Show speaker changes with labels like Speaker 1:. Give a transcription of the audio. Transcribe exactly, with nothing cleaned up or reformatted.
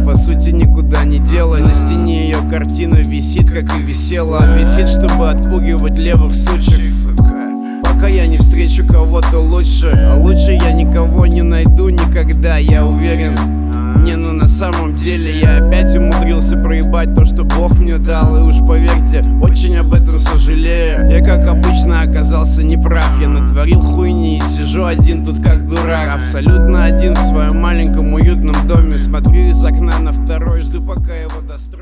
Speaker 1: по сути никуда не делась. На стене ее картина висит, как и висела. Висит, чтобы отпугивать левых сучек. Пока я не встречу кого-то лучше, а лучше я никого не найду никогда, я уверен. Не, ну на самом деле я опять умудрился проебать то, что Бог мне дал. И уж поверьте, очень об этом сожалею. Я, как обычно, оказался неправ. Я натворил хуйни и сижу один тут как дурак. Абсолютно один в своем маленьком уютном доме. Смотрю из окна на второй, жду пока его достанут.